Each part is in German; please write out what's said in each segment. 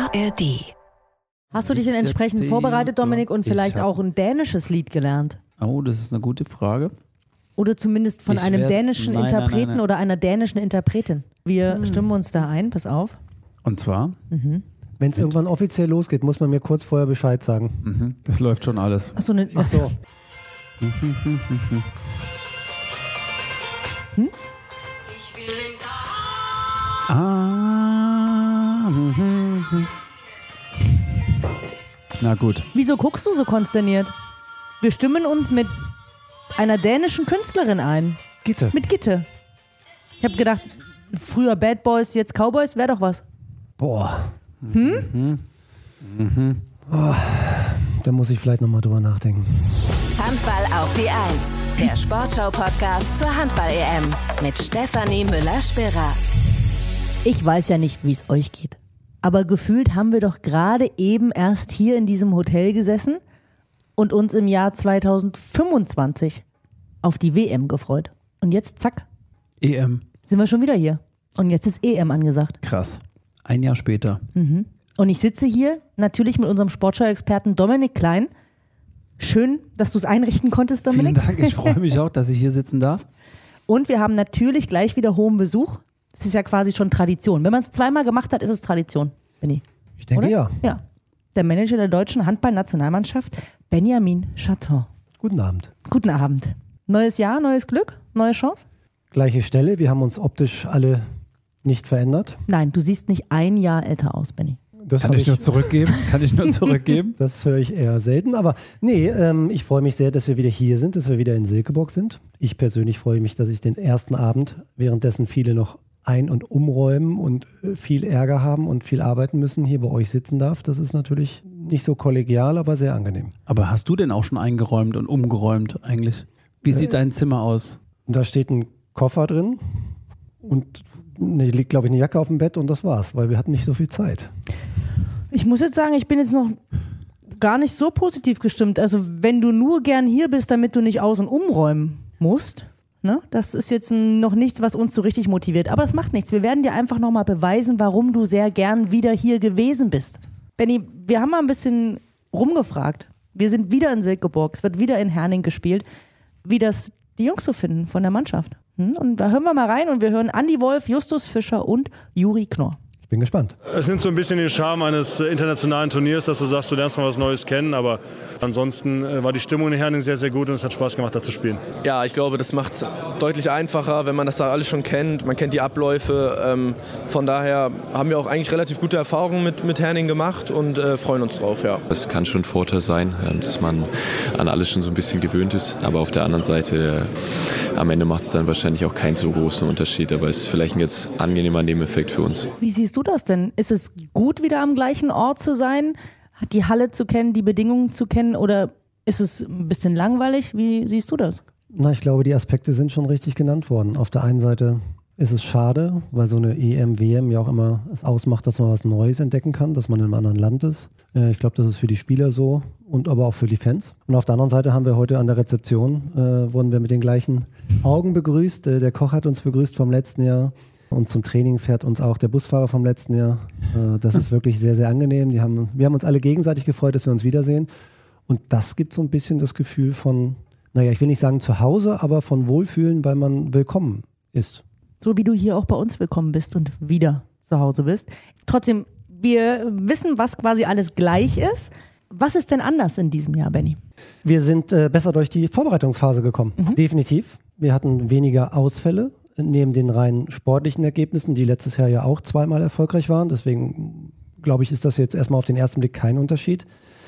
ARD. Hast du dich denn entsprechend vorbereitet, Dominik, und vielleicht auch ein dänisches Lied gelernt? Oh, das ist eine gute Frage. Oder zumindest von einem dänischen Interpreten nein. oder einer dänischen Interpretin. Wir stimmen uns da ein, pass auf. Und zwar? Wenn es irgendwann offiziell losgeht, muss man mir kurz vorher Bescheid sagen. Das läuft schon alles. Ach so. Na gut. Wieso guckst du so konsterniert? Wir stimmen uns mit einer dänischen Künstlerin ein. Gitte. Mit Gitte. Ich habe gedacht, früher Bad Boys, jetzt Cowboys, wäre doch was. Boah. Oh, da muss ich vielleicht nochmal drüber nachdenken. Handball auf die 1. Der Sportschau-Podcast zur Handball-EM mit Stefanie Müller-Spira. Ich weiß ja nicht, wie es euch geht. Aber gefühlt haben wir doch gerade eben erst hier in diesem Hotel gesessen und uns im Jahr 2025 auf die WM gefreut. Und jetzt, zack, EM. sind wir schon wieder hier. Und jetzt ist EM angesagt. Krass. Ein Jahr später. Und ich sitze hier natürlich mit unserem Sportschau-Experten Dominik Klein. Schön, dass du es einrichten konntest, Dominik. Vielen Dank. Ich freue mich auch, dass ich hier sitzen darf. Und wir haben natürlich gleich wieder hohen Besuch. Das ist ja quasi schon Tradition. Wenn man es zweimal gemacht hat, ist es Tradition, Benni. Ich denke Oder? ja. Ja. Der Manager der deutschen Handballnationalmannschaft, Benjamin Chaton. Guten Abend. Guten Abend. Neues Jahr, neues Glück, neue Chance? Gleiche Stelle, wir haben uns optisch alle nicht verändert. Nein, du siehst nicht ein Jahr älter aus, Benni. Das Kann ich nur zurückgeben? Das höre ich eher selten. Aber nee, ich freue mich sehr, dass wir wieder hier sind, dass wir wieder in Silkeborg sind. Ich persönlich freue mich, dass ich den ersten Abend, währenddessen viele noch ein- und umräumen und viel Ärger haben und viel arbeiten müssen, hier bei euch sitzen darf. Das ist natürlich nicht so kollegial, aber sehr angenehm. Aber hast du denn auch schon eingeräumt und umgeräumt eigentlich? Wie sieht dein Zimmer aus? Da steht ein Koffer drin und liegt, glaube ich, eine Jacke auf dem Bett und das war's, weil wir hatten nicht so viel Zeit. Ich muss jetzt sagen, ich bin jetzt noch gar nicht so positiv gestimmt. Also wenn du nur gern hier bist, damit du nicht aus- und umräumen musst, ne? Das ist jetzt noch nichts, was uns so richtig motiviert. Aber es macht nichts. Wir werden dir einfach nochmal beweisen, warum du sehr gern wieder hier gewesen bist. Benni, wir haben mal ein bisschen rumgefragt. Wir sind wieder in Silkeborg. Es wird wieder in Herning gespielt. Wie das die Jungs so finden von der Mannschaft. Und da hören wir mal rein und wir hören Andi Wolf, Justus Fischer und Juri Knorr. Ich bin gespannt. Es nimmt so ein bisschen den Charme eines internationalen Turniers, dass du sagst, du lernst mal was Neues kennen, aber ansonsten war die Stimmung in Herning sehr, sehr gut und es hat Spaß gemacht, da zu spielen. Ja, ich glaube, das macht es deutlich einfacher, wenn man das da alles schon kennt. Man kennt die Abläufe. Von daher haben wir auch eigentlich relativ gute Erfahrungen mit Herning gemacht und freuen uns drauf. Ja. Es kann schon ein Vorteil sein, dass man an alles schon so ein bisschen gewöhnt ist. Aber auf der anderen Seite, am Ende macht es dann wahrscheinlich auch keinen so großen Unterschied. Aber es ist vielleicht ein jetzt angenehmer Nebeneffekt für uns. Wie siehst du das denn? Ist es gut, wieder am gleichen Ort zu sein? Die Halle zu kennen, die Bedingungen zu kennen? Oder ist es ein bisschen langweilig? Wie siehst du das? Na, ich glaube, die Aspekte sind schon richtig genannt worden. Auf der einen Seite ist es schade, weil so eine EM, WM ja auch immer es ausmacht, dass man was Neues entdecken kann, dass man in einem anderen Land ist. Ich glaube, das ist für die Spieler so und aber auch für die Fans. Und auf der anderen Seite haben wir heute an der Rezeption, wurden wir mit den gleichen Augen begrüßt. Der Koch hat uns begrüßt vom letzten Jahr. Und zum Training fährt uns auch der Busfahrer vom letzten Jahr. Das ist wirklich sehr, sehr angenehm. Wir haben uns alle gegenseitig gefreut, dass wir uns wiedersehen. Und das gibt so ein bisschen das Gefühl von, naja, ich will nicht sagen zu Hause, aber von Wohlfühlen, weil man willkommen ist. So wie du hier auch bei uns willkommen bist und wieder zu Hause bist. Trotzdem, wir wissen, was quasi alles gleich ist. Was ist denn anders in diesem Jahr, Benni? Wir sind besser durch die Vorbereitungsphase gekommen. Definitiv. Wir hatten weniger Ausfälle. Neben den rein sportlichen Ergebnissen, die letztes Jahr ja auch zweimal erfolgreich waren. Deswegen, glaube ich, ist das jetzt erstmal auf den ersten Blick kein Unterschied.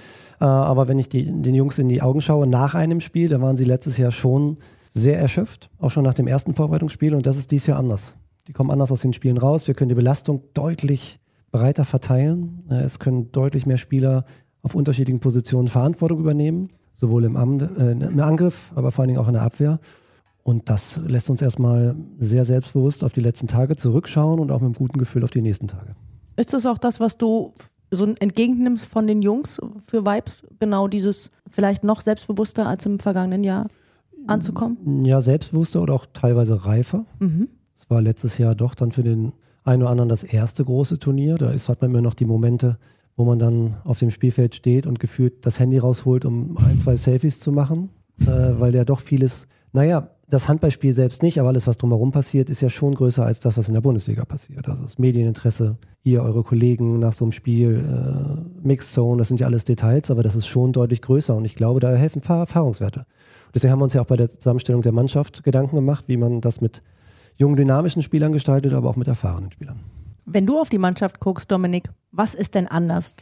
Aber wenn ich den Jungs in die Augen schaue nach einem Spiel, da waren sie letztes Jahr schon sehr erschöpft, auch schon nach dem ersten Vorbereitungsspiel. Und das ist dieses Jahr anders. Die kommen anders aus den Spielen raus. Wir können die Belastung deutlich breiter verteilen. Es können deutlich mehr Spieler auf unterschiedlichen Positionen Verantwortung übernehmen. Sowohl im Angriff, aber vor allen Dingen auch in der Abwehr. Und das lässt uns erstmal sehr selbstbewusst auf die letzten Tage zurückschauen und auch mit einem guten Gefühl auf die nächsten Tage. Ist das auch das, was du so entgegennimmst von den Jungs für Vibes? Genau dieses vielleicht noch selbstbewusster als im vergangenen Jahr anzukommen? Ja, selbstbewusster oder auch teilweise reifer. Es war letztes Jahr doch dann für den einen oder anderen das erste große Turnier. Da hat man immer noch die Momente, wo man dann auf dem Spielfeld steht und gefühlt das Handy rausholt, um 1, 2 Selfies zu machen, weil ja doch vieles, das Handballspiel selbst nicht, aber alles, was drumherum passiert, ist ja schon größer als das, was in der Bundesliga passiert. Also das Medieninteresse, ihr, eure Kollegen nach so einem Spiel, Mixed Zone, das sind ja alles Details, aber das ist schon deutlich größer und ich glaube, da helfen Erfahrungswerte. Deswegen haben wir uns ja auch bei der Zusammenstellung der Mannschaft Gedanken gemacht, wie man das mit jungen, dynamischen Spielern gestaltet, aber auch mit erfahrenen Spielern. Wenn du auf die Mannschaft guckst, Dominik, was ist denn anders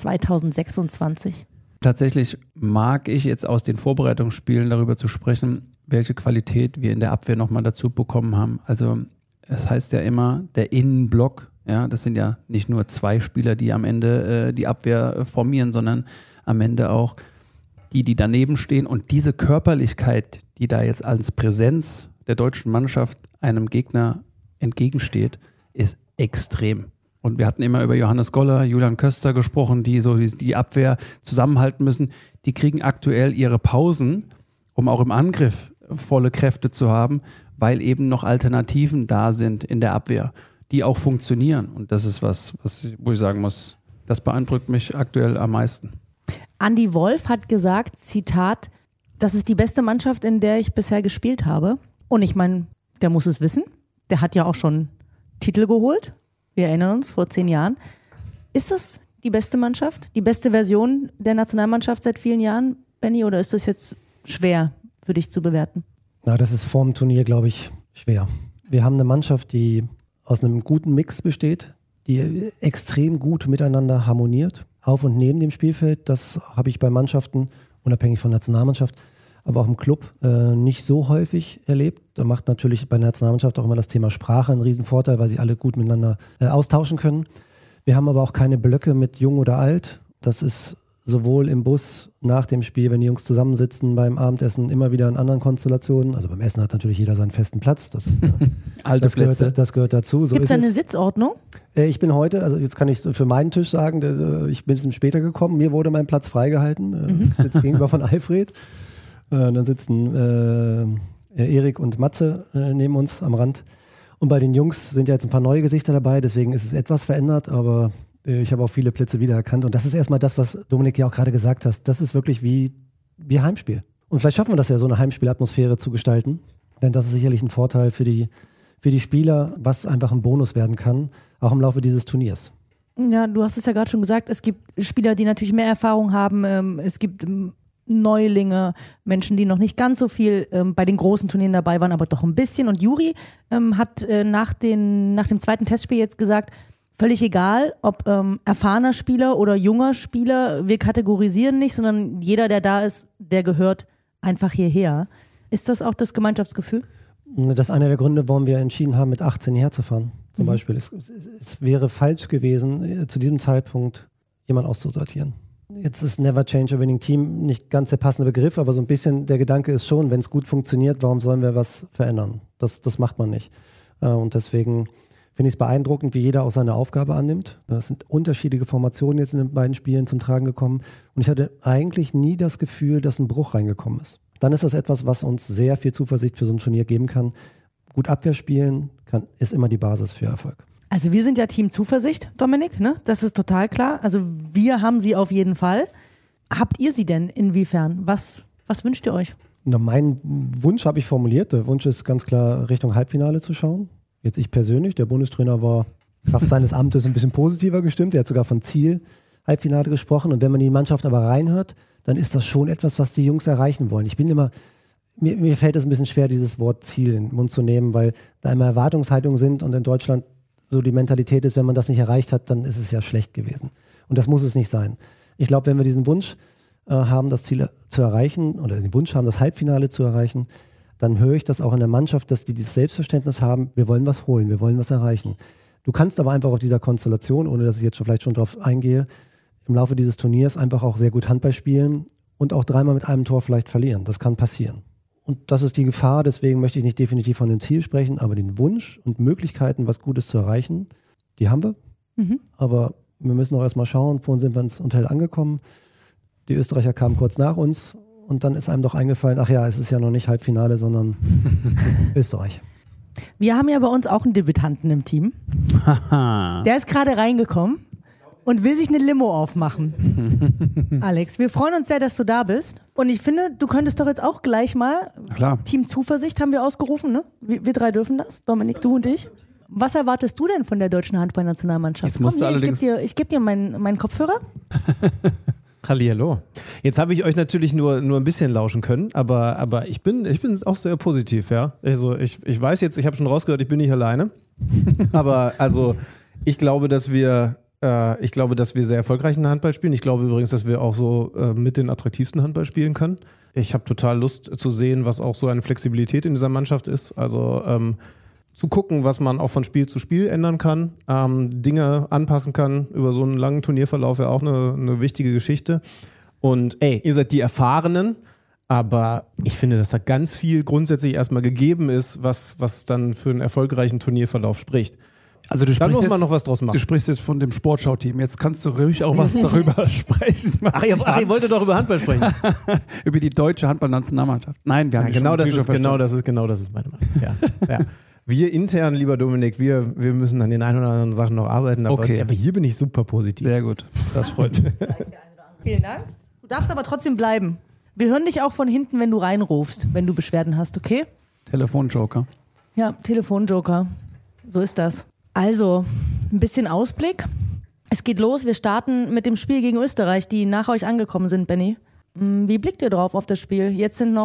2026? Tatsächlich mag ich jetzt aus den Vorbereitungsspielen darüber zu sprechen, welche Qualität wir in der Abwehr nochmal dazu bekommen haben. Also es heißt ja immer, der Innenblock, ja, das sind ja nicht nur 2 Spieler, die am Ende die Abwehr formieren, sondern am Ende auch die daneben stehen. Und diese Körperlichkeit, die da jetzt als Präsenz der deutschen Mannschaft einem Gegner entgegensteht, ist extrem. Und wir hatten immer über Johannes Goller, Julian Köster gesprochen, die so die Abwehr zusammenhalten müssen. Die kriegen aktuell ihre Pausen, um auch im Angriff volle Kräfte zu haben, weil eben noch Alternativen da sind in der Abwehr, die auch funktionieren. Und das ist wo ich sagen muss, das beeindruckt mich aktuell am meisten. Andi Wolf hat gesagt, Zitat, das ist die beste Mannschaft, in der ich bisher gespielt habe. Und ich meine, der muss es wissen. Der hat ja auch schon Titel geholt. Wir erinnern uns, vor 10 Jahren. Ist das die beste Mannschaft? Die beste Version der Nationalmannschaft seit vielen Jahren, Benni? Oder ist das jetzt schwer für dich zu bewerten? Na, das ist vor dem Turnier, glaube ich, schwer. Wir haben eine Mannschaft, die aus einem guten Mix besteht, die extrem gut miteinander harmoniert, auf und neben dem Spielfeld. Das habe ich bei Mannschaften, unabhängig von Nationalmannschaft, aber auch im Club nicht so häufig erlebt. Da macht natürlich bei der Nationalmannschaft auch immer das Thema Sprache einen Riesenvorteil, weil sie alle gut miteinander austauschen können. Wir haben aber auch keine Blöcke mit Jung oder Alt. Das ist sowohl im Bus nach dem Spiel, wenn die Jungs zusammensitzen, beim Abendessen immer wieder in anderen Konstellationen. Also beim Essen hat natürlich jeder seinen festen Platz. Das gehört dazu. So gibt es da eine Sitzordnung? Ich bin heute, also jetzt kann ich für meinen Tisch sagen, ich bin ein bisschen später gekommen. Mir wurde mein Platz freigehalten. Sitzt gegenüber von Alfred. Dann sitzen Erik und Matze neben uns am Rand. Und bei den Jungs sind ja jetzt ein paar neue Gesichter dabei, deswegen ist es etwas verändert, aber ich habe auch viele Plätze wiedererkannt. Und das ist erstmal das, was Dominik ja auch gerade gesagt hat. Das ist wirklich wie Heimspiel. Und vielleicht schaffen wir das ja, so eine Heimspielatmosphäre zu gestalten. Denn das ist sicherlich ein Vorteil für die Spieler, was einfach ein Bonus werden kann, auch im Laufe dieses Turniers. Ja, du hast es ja gerade schon gesagt, es gibt Spieler, die natürlich mehr Erfahrung haben. Es gibt Neulinge, Menschen, die noch nicht ganz so viel bei den großen Turnieren dabei waren, aber doch ein bisschen. Und Juri hat nach dem zweiten Testspiel jetzt gesagt, völlig egal, ob erfahrener Spieler oder junger Spieler, wir kategorisieren nicht, sondern jeder, der da ist, der gehört einfach hierher. Ist das auch das Gemeinschaftsgefühl? Das ist einer der Gründe, warum wir entschieden haben, mit 18 hierher zu fahren. Zum Beispiel. Es wäre falsch gewesen, zu diesem Zeitpunkt jemanden auszusortieren. Jetzt ist Never Change a Winning Team nicht ganz der passende Begriff, aber so ein bisschen der Gedanke ist schon, wenn es gut funktioniert, warum sollen wir was verändern? Das macht man nicht. Und deswegen finde ich es beeindruckend, wie jeder auch seine Aufgabe annimmt. Es sind unterschiedliche Formationen jetzt in den beiden Spielen zum Tragen gekommen. Und ich hatte eigentlich nie das Gefühl, dass ein Bruch reingekommen ist. Dann ist das etwas, was uns sehr viel Zuversicht für so ein Turnier geben kann. Gut Abwehr spielen ist immer die Basis für Erfolg. Also wir sind ja Team Zuversicht, Dominik, ne? Das ist total klar. Also wir haben sie auf jeden Fall. Habt ihr sie denn inwiefern? Was wünscht ihr euch? Na, meinen Wunsch habe ich formuliert. Der Wunsch ist ganz klar, Richtung Halbfinale zu schauen. Jetzt ich persönlich, der Bundestrainer war Kraft seines Amtes ein bisschen positiver gestimmt. Er hat sogar von Ziel Halbfinale gesprochen. Und wenn man die Mannschaft aber reinhört, dann ist das schon etwas, was die Jungs erreichen wollen. Mir fällt es ein bisschen schwer, dieses Wort Ziel in den Mund zu nehmen, weil da immer Erwartungshaltungen sind und in Deutschland so die Mentalität ist, wenn man das nicht erreicht hat, dann ist es ja schlecht gewesen. Und das muss es nicht sein. Ich glaube, wenn wir diesen Wunsch haben, das Ziel zu erreichen oder den Wunsch haben, das Halbfinale zu erreichen, dann höre ich das auch in der Mannschaft, dass die dieses Selbstverständnis haben, wir wollen was holen, wir wollen was erreichen. Du kannst aber einfach auf dieser Konstellation, ohne dass ich jetzt vielleicht schon drauf eingehe, im Laufe dieses Turniers einfach auch sehr gut Handball spielen und auch 3-mal mit einem Tor vielleicht verlieren. Das kann passieren. Und das ist die Gefahr, deswegen möchte ich nicht definitiv von dem Ziel sprechen, aber den Wunsch und Möglichkeiten, was Gutes zu erreichen, die haben wir. Aber wir müssen auch erstmal schauen. Vorhin sind wir ins Hotel angekommen. Die Österreicher kamen kurz nach uns und dann ist einem doch eingefallen, ach ja, es ist ja noch nicht Halbfinale, sondern Österreich. Wir haben ja bei uns auch einen Debütanten im Team. Der ist gerade reingekommen und will sich eine Limo aufmachen. Alex, wir freuen uns sehr, dass du da bist. Und ich finde, du könntest doch jetzt auch gleich mal, Klar. Team Zuversicht haben wir ausgerufen, ne? Wir drei dürfen das, Dominik, du und ich. Was erwartest du denn von der deutschen Handballnationalmannschaft? Jetzt musst du allerdings- ich geb dir meinen Kopfhörer. Hallihallo. Jetzt habe ich euch natürlich nur ein bisschen lauschen können, aber ich bin auch sehr positiv, ja. Also ich weiß jetzt, ich habe schon rausgehört, ich bin nicht alleine. Aber also ich glaube, dass wir sehr erfolgreichen Handball spielen. Ich glaube übrigens, dass wir auch so mit den attraktivsten Handball spielen können. Ich habe total Lust zu sehen, was auch so eine Flexibilität in dieser Mannschaft ist. Also zu gucken, was man auch von Spiel zu Spiel ändern kann, Dinge anpassen kann, über so einen langen Turnierverlauf ja auch eine wichtige Geschichte. Und ihr seid die Erfahrenen, aber ich finde, dass da ganz viel grundsätzlich erstmal gegeben ist, was dann für einen erfolgreichen Turnierverlauf spricht. Also Da muss man noch was draus machen. Du sprichst jetzt von dem Sportschau-Team. Jetzt kannst du ruhig auch was darüber sprechen. Ach, ihr wolltet doch über Handball sprechen. Über die deutsche Handballnationalmannschaft. Nein, wir haben Genau das ist meine Meinung. Ja. Wir intern, lieber Dominik, wir müssen an den ein oder anderen Sachen noch arbeiten, aber hier bin ich super positiv. Sehr gut. Das freut mich. Vielen Dank. Du darfst aber trotzdem bleiben. Wir hören dich auch von hinten, wenn du reinrufst, wenn du Beschwerden hast, okay? Telefonjoker. Ja, Telefonjoker. So ist das. Also, ein bisschen Ausblick. Es geht los. Wir starten mit dem Spiel gegen Österreich, die nach euch angekommen sind, Benni. Wie blickt ihr drauf auf das Spiel? Jetzt in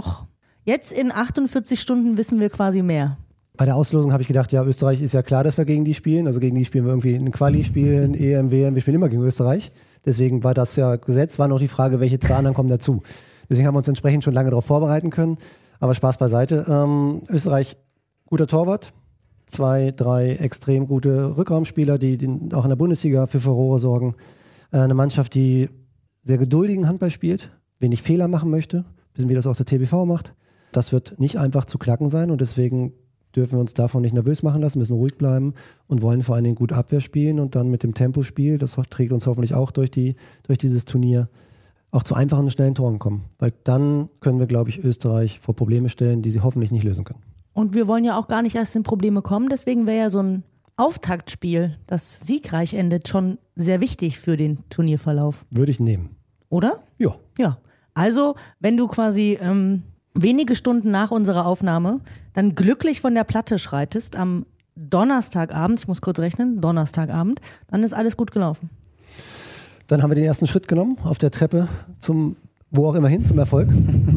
48 Stunden wissen wir quasi mehr. Bei der Auslosung habe ich gedacht, ja, Österreich ist ja klar, dass wir gegen die spielen. Also gegen die spielen wir irgendwie ein Quali-Spiel, ein EM, WM. Wir spielen immer gegen Österreich. Deswegen war das ja gesetzt. War noch die Frage, welche zwei anderen kommen dazu. Deswegen haben wir uns entsprechend schon lange darauf vorbereiten können. Aber Spaß beiseite. Österreich, guter Torwart. 2, 3 extrem gute Rückraumspieler, die auch in der Bundesliga für Furore sorgen. Eine Mannschaft, die sehr geduldigen Handball spielt, wenig Fehler machen möchte. Wissen, wie das auch der TBV macht. Das wird nicht einfach zu knacken sein und deswegen dürfen wir uns davon nicht nervös machen lassen, müssen ruhig bleiben und wollen vor allen Dingen gut Abwehr spielen und dann mit dem Tempospiel, das trägt uns hoffentlich auch durch dieses Turnier, auch zu einfachen und schnellen Toren kommen. Weil dann können wir, glaube ich, Österreich vor Probleme stellen, die sie hoffentlich nicht lösen können. Und wir wollen ja auch gar nicht erst in Probleme kommen, deswegen wäre ja so ein Auftaktspiel, das siegreich endet, schon sehr wichtig für den Turnierverlauf. Würde ich nehmen. Oder? Ja. Ja. Also, wenn du quasi wenige Stunden nach unserer Aufnahme dann glücklich von der Platte schreitest am Donnerstagabend, ich muss kurz rechnen, Donnerstagabend, dann ist alles gut gelaufen. Dann haben wir den ersten Schritt genommen auf der Treppe zum, wo auch immer hin, zum Erfolg.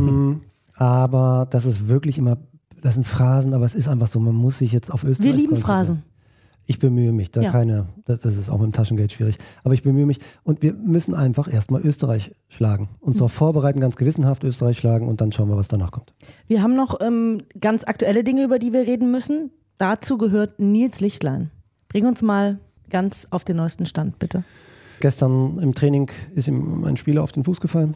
Aber das ist wirklich immer, das sind Phrasen, aber es ist einfach so, man muss sich jetzt auf Österreich Wir lieben konzentrieren. Phrasen. Ich bemühe mich, das ist auch mit dem Taschengeld schwierig, aber ich bemühe mich und wir müssen einfach erstmal Österreich schlagen. Uns darauf vorbereiten, ganz gewissenhaft Österreich schlagen und dann schauen wir, was danach kommt. Wir haben noch ganz aktuelle Dinge, über die wir reden müssen. Dazu gehört Nils Lichtlein. Bring uns mal ganz auf den neuesten Stand, bitte. Gestern im Training ist ihm ein Spieler auf den Fuß gefallen.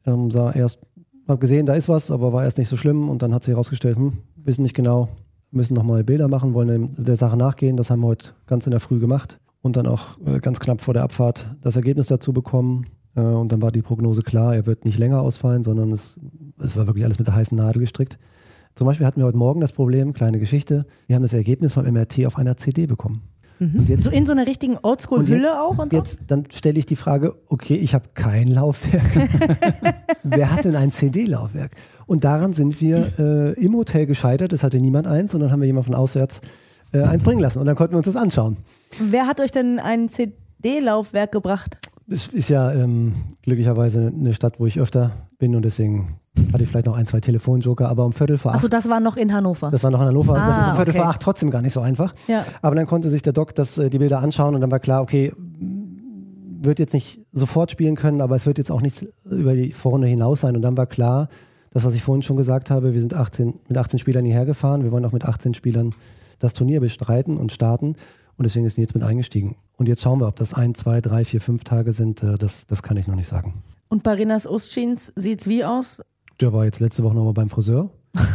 Hab gesehen, da ist was, aber war erst nicht so schlimm und dann hat sich herausgestellt, wissen nicht genau, müssen nochmal Bilder machen, wollen der Sache nachgehen. Das haben wir heute ganz in der Früh gemacht und dann auch ganz knapp vor der Abfahrt das Ergebnis dazu bekommen. Und dann war die Prognose klar, er wird nicht länger ausfallen, sondern es war wirklich alles mit der heißen Nadel gestrickt. Zum Beispiel hatten wir heute Morgen das Problem, kleine Geschichte, wir haben das Ergebnis vom MRT auf einer CD bekommen. Und jetzt, So in so einer richtigen Oldschool-Hülle auch und so? Jetzt, dann stelle ich die Frage, okay, ich habe kein Laufwerk. Wer hat denn ein CD-Laufwerk? Und daran sind wir im Hotel gescheitert. Es hatte niemand eins und dann haben wir jemanden von auswärts eins bringen lassen und dann konnten wir uns das anschauen. Wer hat euch denn ein CD-Laufwerk gebracht? Es ist ja glücklicherweise eine Stadt, wo ich öfter bin und deswegen hatte ich vielleicht noch 1, 2 Telefonjoker, aber um 7:45. Achso, das war noch in Hannover. Das war noch in Hannover. Das ist um 7:45 okay. trotzdem gar nicht so einfach. Ja. Aber dann konnte sich der Doc die Bilder anschauen und dann war klar, okay, wird jetzt nicht sofort spielen können, aber es wird jetzt auch nicht über die Vorrunde hinaus sein. Und dann war klar, das, was ich vorhin schon gesagt habe, wir sind mit 18 Spielern hierher gefahren. Wir wollen auch mit 18 Spielern das Turnier bestreiten und starten. Und deswegen ist Nils mit eingestiegen. Und jetzt schauen wir, ob das 1, 2, 3, 4, 5 Tage sind. Das kann ich noch nicht sagen. Und bei Rinas Ustschins sieht's wie aus? Der war jetzt letzte Woche noch mal beim Friseur.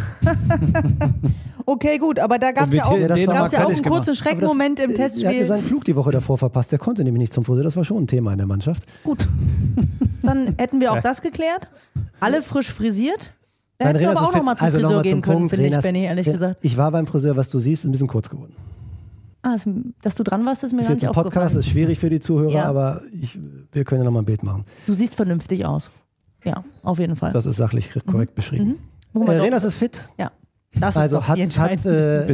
Okay, gut, aber da gab es ja auch, einen kurzen Schreckmoment im Testspiel. Er hatte seinen Flug die Woche davor verpasst. Der konnte nämlich nicht zum Friseur. Das war schon ein Thema in der Mannschaft. Gut, dann hätten wir auch das geklärt. Alle frisch frisiert. Da hättest du aber auch nochmal zum Friseur gehen können, finde ich, Benny, ehrlich gesagt. Ich war beim Friseur, was du siehst, ein bisschen kurz geworden. Dass du dran warst, ist mir gar nicht aufgefallen. Ist jetzt ein Podcast, ist schwierig für die Zuhörer, aber wir können ja nochmal ein Bild machen. Du siehst vernünftig aus. Ja, auf jeden Fall. Das ist sachlich korrekt beschrieben. Renas ist fit. Ja, das ist doch die Entscheidung.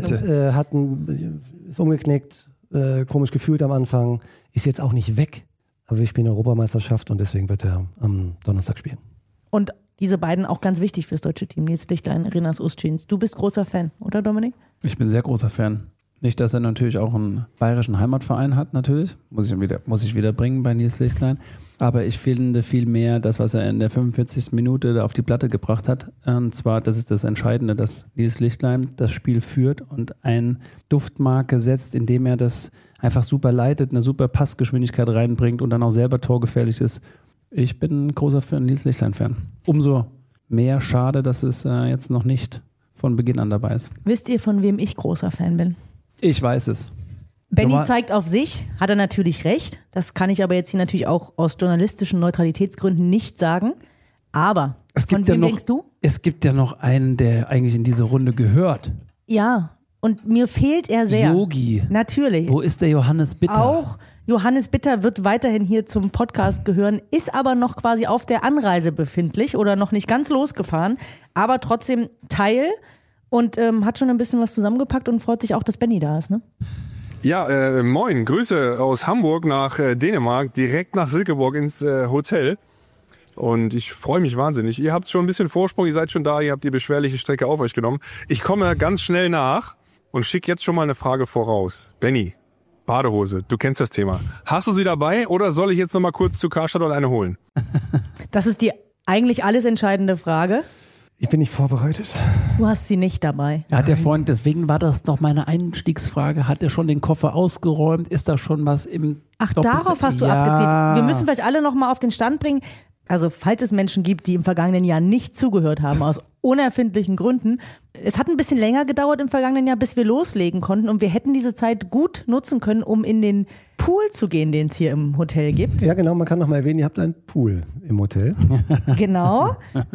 Ist umgeknickt, komisch gefühlt am Anfang, ist jetzt auch nicht weg. Aber wir spielen Europameisterschaft und deswegen wird er am Donnerstag spielen. Und diese beiden auch ganz wichtig fürs deutsche Team, Nils Lichtlein, Renas Ustschins. Du bist großer Fan, oder Dominik? Ich bin sehr großer Fan. Nicht, dass er natürlich auch einen bayerischen Heimatverein hat, natürlich. Muss ich wieder bringen bei Nils Lichtlein. Aber ich finde viel mehr das, was er in der 45. Minute da auf die Platte gebracht hat. Und zwar, das ist das Entscheidende, dass Nils Lichtlein das Spiel führt und eine Duftmarke setzt, indem er das einfach super leitet, eine super Passgeschwindigkeit reinbringt und dann auch selber torgefährlich ist. Ich bin ein großer Nils Lichtlein-Fan. Umso mehr schade, dass es jetzt noch nicht von Beginn an dabei ist. Wisst ihr, von wem ich großer Fan bin? Ich weiß es. Benny zeigt auf sich, hat er natürlich recht. Das kann ich aber jetzt hier natürlich auch aus journalistischen Neutralitätsgründen nicht sagen. Aber von wem denkst du? Es gibt ja noch einen, der eigentlich in diese Runde gehört. Ja, und mir fehlt er sehr. Yogi. Natürlich. Wo ist der Johannes Bitter? Auch Johannes Bitter wird weiterhin hier zum Podcast gehören, ist aber noch quasi auf der Anreise befindlich oder noch nicht ganz losgefahren, aber trotzdem Teil und hat schon ein bisschen was zusammengepackt und freut sich auch, dass Benny da ist, ne? Ja, moin, Grüße aus Hamburg nach Dänemark, direkt nach Silkeborg ins Hotel. Und ich freue mich wahnsinnig. Ihr habt schon ein bisschen Vorsprung, ihr seid schon da, ihr habt die beschwerliche Strecke auf euch genommen. Ich komme ganz schnell nach und schicke jetzt schon mal eine Frage voraus. Benny, Badehose, du kennst das Thema. Hast du sie dabei oder soll ich jetzt noch mal kurz zu Karstadt und eine holen? Das ist die eigentlich alles entscheidende Frage. Ich bin nicht vorbereitet. Du hast sie nicht dabei. Hat der Freund, deswegen war das noch meine Einstiegsfrage, hat er schon den Koffer ausgeräumt? Ist da schon was im Ach, darauf hast du abgezielt. Wir müssen vielleicht alle noch mal auf den Stand bringen. Also falls es Menschen gibt, die im vergangenen Jahr nicht zugehört haben, aus unerfindlichen Gründen. Es hat ein bisschen länger gedauert im vergangenen Jahr, bis wir loslegen konnten und wir hätten diese Zeit gut nutzen können, um in den Pool zu gehen, den es hier im Hotel gibt. Ja genau, man kann noch mal erwähnen, ihr habt einen Pool im Hotel. Genau.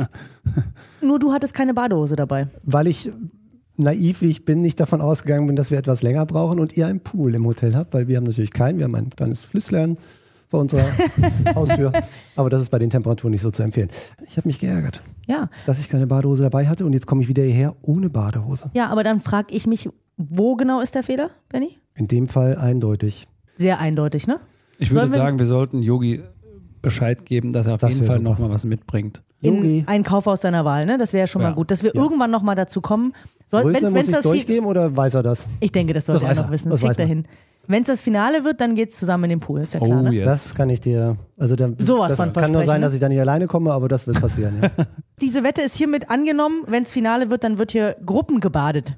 Nur du hattest keine Badehose dabei. Weil ich naiv, wie ich bin, nicht davon ausgegangen bin, dass wir etwas länger brauchen und ihr einen Pool im Hotel habt, weil wir haben natürlich keinen, wir haben ein kleines Flüsschen vor unserer Haustür. Aber das ist bei den Temperaturen nicht so zu empfehlen. Ich habe mich geärgert, dass ich keine Badehose dabei hatte und jetzt komme ich wieder hierher ohne Badehose. Ja, aber dann frage ich mich, wo genau ist der Fehler, Benny? In dem Fall eindeutig. Sehr eindeutig, ne? Ich würde sagen, wir sollten Yogi Bescheid geben, dass er auf jeden Fall nochmal was mitbringt. In ein Kaufhaus seiner Wahl, ne? Das wäre ja schon mal gut, dass wir irgendwann nochmal dazu kommen. Muss ich durchgeben oder weiß er das? Ich denke, das sollte er noch wissen. Das kriegt er hin. Wenn es das Finale wird, dann geht es zusammen in den Pool, ist ja klar, ne? Yes. Das kann ich dir, also sowas von kann nur sein, dass ich da nicht alleine komme, aber das wird passieren. Ja. Diese Wette ist hiermit angenommen, wenn es Finale wird, dann wird hier gruppengebadet.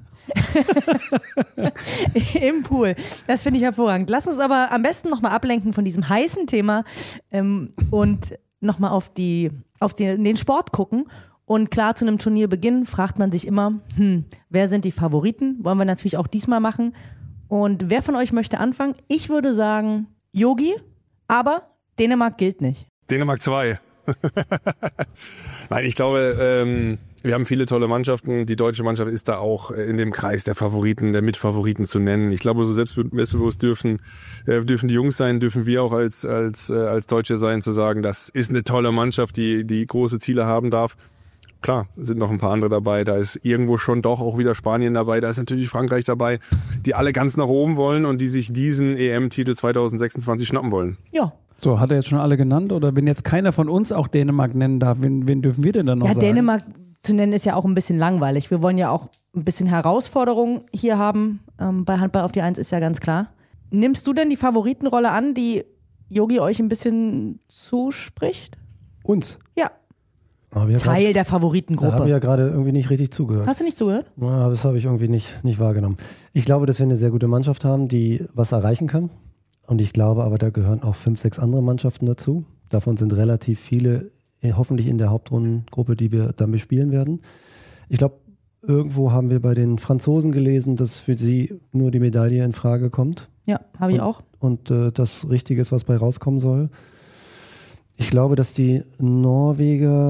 Im Pool. Das finde ich hervorragend. Lass uns aber am besten nochmal ablenken von diesem heißen Thema und nochmal auf den Sport gucken. Und klar, zu einem Turnierbeginn fragt man sich immer, wer sind die Favoriten? Wollen wir natürlich auch diesmal machen. Und wer von euch möchte anfangen? Ich würde sagen Yogi, aber Dänemark gilt nicht. Dänemark 2. Nein, ich glaube, wir haben viele tolle Mannschaften. Die deutsche Mannschaft ist da auch in dem Kreis der Favoriten, der Mitfavoriten zu nennen. Ich glaube, so selbstbewusst dürfen die Jungs sein, dürfen wir auch als Deutsche sein, zu sagen, das ist eine tolle Mannschaft, die große Ziele haben darf. Klar, sind noch ein paar andere dabei. Da ist irgendwo schon doch auch wieder Spanien dabei. Da ist natürlich Frankreich dabei, die alle ganz nach oben wollen und die sich diesen EM-Titel 2026 schnappen wollen. Ja. So, hat er jetzt schon alle genannt? Oder wenn jetzt keiner von uns auch Dänemark nennen darf, wen dürfen wir denn dann noch sagen? Ja, Dänemark zu nennen ist ja auch ein bisschen langweilig. Wir wollen ja auch ein bisschen Herausforderung hier haben. Bei Handball auf die 1 ist ja ganz klar. Nimmst du denn die Favoritenrolle an, die Yogi euch ein bisschen zuspricht? Uns? Ja. Teil der Favoritengruppe. Da habe ich ja gerade irgendwie nicht richtig zugehört. Hast du nicht zugehört? Ja, das habe ich irgendwie nicht wahrgenommen. Ich glaube, dass wir eine sehr gute Mannschaft haben, die was erreichen kann. Und ich glaube aber, da gehören auch 5, 6 andere Mannschaften dazu. Davon sind relativ viele hoffentlich in der Hauptrundengruppe, die wir dann bespielen werden. Ich glaube, irgendwo haben wir bei den Franzosen gelesen, dass für sie nur die Medaille in Frage kommt. Ja, habe ich auch. Und das Richtige ist, was bei rauskommen soll. Ich glaube, dass die Norweger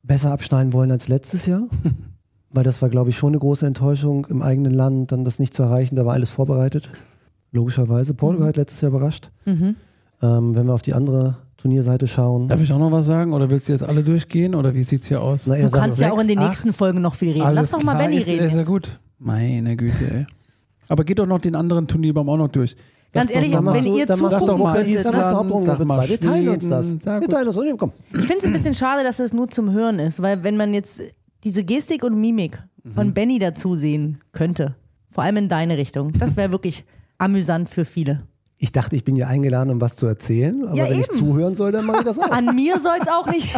besser abschneiden wollen als letztes Jahr. Weil das war, glaube ich, schon eine große Enttäuschung im eigenen Land, dann das nicht zu erreichen. Da war alles vorbereitet. Logischerweise. Portugal hat letztes Jahr überrascht. Wenn wir auf die andere Turnierseite schauen. Darf ich auch noch was sagen? Oder willst du jetzt alle durchgehen? Oder wie sieht es hier aus? Du kannst ja auch in den nächsten Folgen noch viel reden. Lass doch mal Benni reden. Ist ja gut. Meine Güte, ey. Aber geht doch noch den anderen Turnierbaum auch noch durch. Ganz ehrlich, wenn ihr zugucken könntet. Wir teilen uns das. Komm. Ich finde es ein bisschen schade, dass es nur zum Hören ist, weil wenn man jetzt diese Gestik und Mimik von Benni dazu sehen könnte, vor allem in deine Richtung, das wäre wirklich amüsant für viele. Ich dachte, ich bin hier eingeladen, um was zu erzählen, aber wenn ich zuhören soll, dann mache ich das auch. An mir soll es auch nicht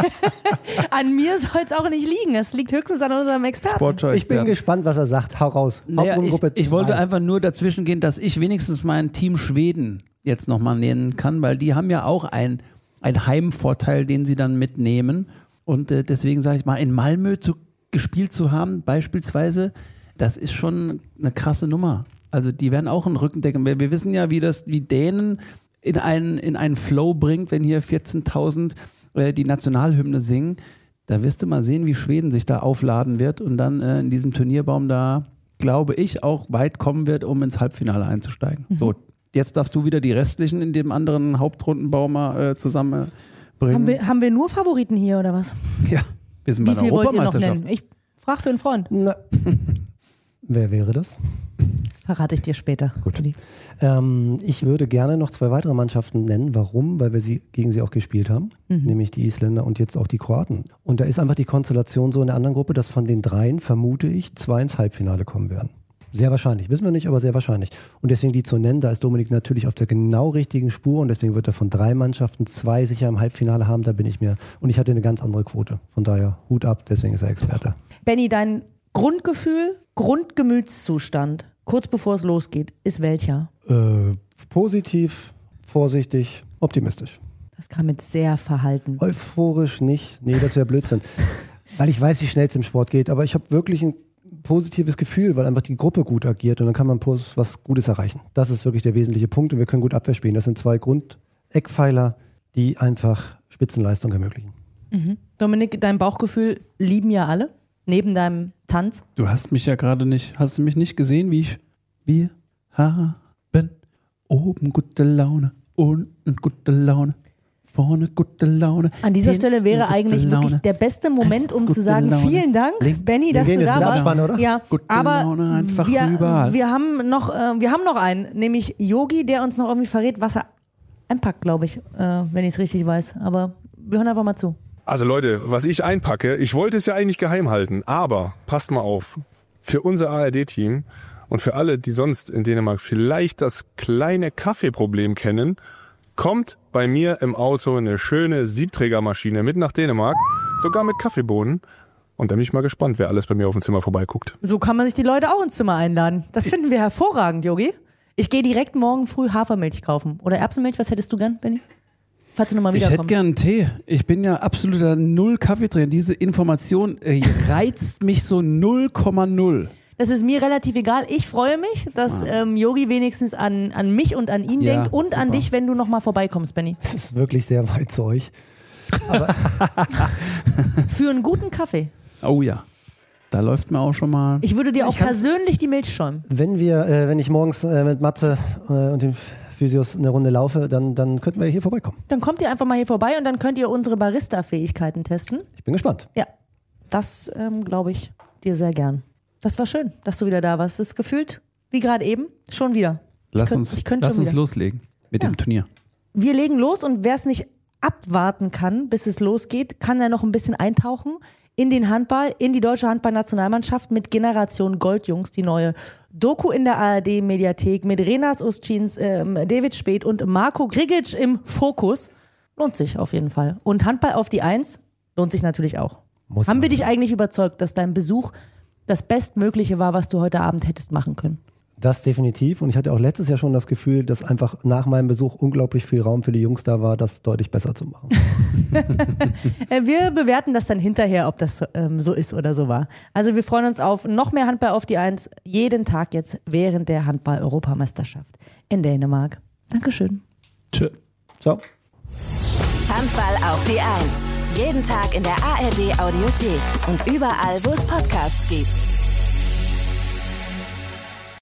liegen. Es liegt höchstens an unserem Experten. Ich bin gespannt, was er sagt. Hau raus. Naja, ich wollte einfach nur dazwischen gehen, dass ich wenigstens mein Team Schweden jetzt nochmal nennen kann, weil die haben ja auch einen Heimvorteil, den sie dann mitnehmen. Und deswegen sage ich mal, in Malmö gespielt zu haben, beispielsweise, das ist schon eine krasse Nummer. Also die werden auch einen Rückendecken. Wir wissen ja, wie Dänen in einen Flow bringt, wenn hier 14.000 die Nationalhymne singen. Da wirst du mal sehen, wie Schweden sich da aufladen wird und dann in diesem Turnierbaum da, glaube ich, auch weit kommen wird, um ins Halbfinale einzusteigen. So, jetzt darfst du wieder die restlichen in dem anderen Hauptrundenbaum mal zusammenbringen. Haben wir nur Favoriten hier oder was? Ja, wir sind bei der Europameisterschaft. Wollt ihr noch nennen? Ich frage für einen Freund. Na. Wer wäre das? Verrate ich dir später. Gut. Ich würde gerne noch 2 weitere Mannschaften nennen. Warum? Weil wir gegen sie auch gespielt haben, nämlich die Isländer und jetzt auch die Kroaten. Und da ist einfach die Konstellation so in der anderen Gruppe, dass von den 3, vermute ich, 2 ins Halbfinale kommen werden. Sehr wahrscheinlich. Wissen wir nicht, aber sehr wahrscheinlich. Und deswegen die zu nennen, da ist Dominik natürlich auf der genau richtigen Spur und deswegen wird er von 3 Mannschaften 2 sicher im Halbfinale haben. Da bin ich mir. Und ich hatte eine ganz andere Quote. Von daher Hut ab, deswegen ist er Experte. Benni, dein Grundgefühl, Grundgemütszustand, kurz bevor es losgeht, ist welcher? Positiv, vorsichtig, optimistisch. Das kam jetzt sehr verhalten. Euphorisch nicht. Nee, das wäre Blödsinn. Weil ich weiß, wie schnell es im Sport geht, aber ich habe wirklich ein positives Gefühl, weil einfach die Gruppe gut agiert und dann kann man was Gutes erreichen. Das ist wirklich der wesentliche Punkt und wir können gut Abwehr spielen. Das sind 2 Grundeckpfeiler, die einfach Spitzenleistung ermöglichen. Dominik, dein Bauchgefühl lieben ja alle, neben deinem Tanz. Du hast mich ja gerade hast du mich nicht gesehen, wir haben oben gute Laune, unten gute Laune, vorne gute Laune. An dieser Stelle wäre eigentlich wirklich der beste Moment, um zu sagen, vielen Dank, Benni, dass du da warst. Oder? Ja, gute aber Laune einfach überall. Wir haben noch einen, nämlich Yogi, der uns noch irgendwie verrät, was er einpackt, glaube ich, wenn ich es richtig weiß. Aber wir hören einfach mal zu. Also Leute, was ich einpacke, ich wollte es ja eigentlich geheim halten, aber passt mal auf, für unser ARD-Team und für alle, die sonst in Dänemark vielleicht das kleine Kaffeeproblem kennen, kommt bei mir im Auto eine schöne Siebträgermaschine mit nach Dänemark, sogar mit Kaffeebohnen. Und da bin ich mal gespannt, wer alles bei mir auf dem Zimmer vorbeiguckt. So kann man sich die Leute auch ins Zimmer einladen. Das finden wir hervorragend, Yogi. Ich gehe direkt morgen früh Hafermilch kaufen. Oder Erbsenmilch, was hättest du gern, Benni? Falls du nochmal wiederkommst. Ich hätte gern einen Tee. Ich bin ja absoluter Null-Kaffeetrinker. Diese Information reizt mich so 0,0. Das ist mir relativ egal. Ich freue mich, dass Yogi wenigstens an mich und an ihn denkt und super. An dich, wenn du nochmal vorbeikommst, Benni. Es ist wirklich sehr weit zu euch. Aber für einen guten Kaffee. Oh ja, da läuft mir auch schon mal. Ich würde dir auch persönlich die Milch schäumen. Wenn ich morgens mit Matze und den Physios eine Runde laufe, dann könnten wir hier vorbeikommen. Dann kommt ihr einfach mal hier vorbei und dann könnt ihr unsere Barista-Fähigkeiten testen. Ich bin gespannt. Ja, das glaube ich dir sehr gern. Das war schön, dass du wieder da warst. Es ist gefühlt, wie gerade eben, schon wieder. Lass uns loslegen mit dem Turnier. Wir legen los und wer es nicht abwarten kann, bis es losgeht, kann er noch ein bisschen eintauchen in den Handball, in die deutsche Handballnationalmannschaft mit Generation Goldjungs, die neue Doku in der ARD-Mediathek mit Renas Ustschins, David Speth und Marco Grigic im Fokus. Lohnt sich auf jeden Fall. Und Handball auf die 1 lohnt sich natürlich auch. Haben wir dich eigentlich überzeugt, dass dein Besuch das Bestmögliche war, was du heute Abend hättest machen können? Das definitiv. Und ich hatte auch letztes Jahr schon das Gefühl, dass einfach nach meinem Besuch unglaublich viel Raum für die Jungs da war, das deutlich besser zu machen. Wir bewerten das dann hinterher, ob das so ist oder so war. Also wir freuen uns auf noch mehr Handball auf die 1, jeden Tag jetzt während der Handball-Europameisterschaft in Dänemark. Dankeschön. Tschö. Ciao. Handball auf die 1. Jeden Tag in der ARD Audiothek und überall, wo es Podcasts gibt.